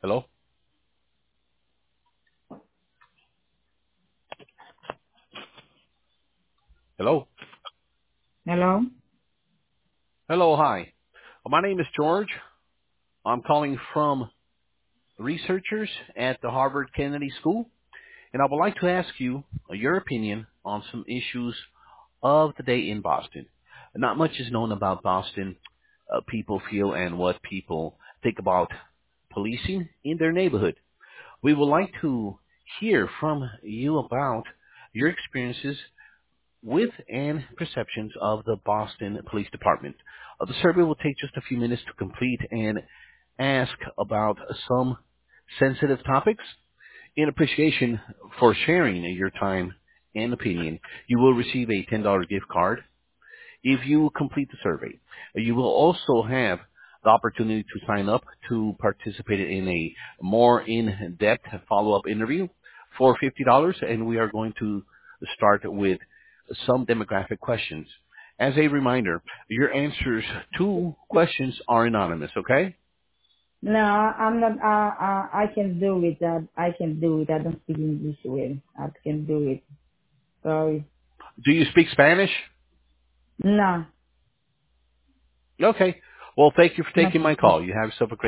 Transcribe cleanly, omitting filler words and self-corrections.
Hello? Hello? Hello? Hello, hi. My name is George. I'm calling from researchers at the Harvard Kennedy School, and I would like to ask you your opinion on some issues of the day in Boston. Not much is known about Boston, people feel, and what people think about policing in their neighborhood. We would like to hear from you about your experiences with and perceptions of the Boston Police Department. The survey will take just a few minutes to complete and ask about some sensitive topics. In appreciation for sharing your time and opinion, you will receive a $10 gift card if you complete the survey. You will also have the opportunity to sign up to participate in a more in-depth follow-up interview for $50, and we are going to start with some demographic questions. As a reminder, your answers to questions are anonymous, okay? No, I'm not, I can do it. I can do it. I don't speak English well. I can do it. Sorry. Do you speak Spanish? No, Okay. Well, thank you for not taking my speak. call. You have yourself a great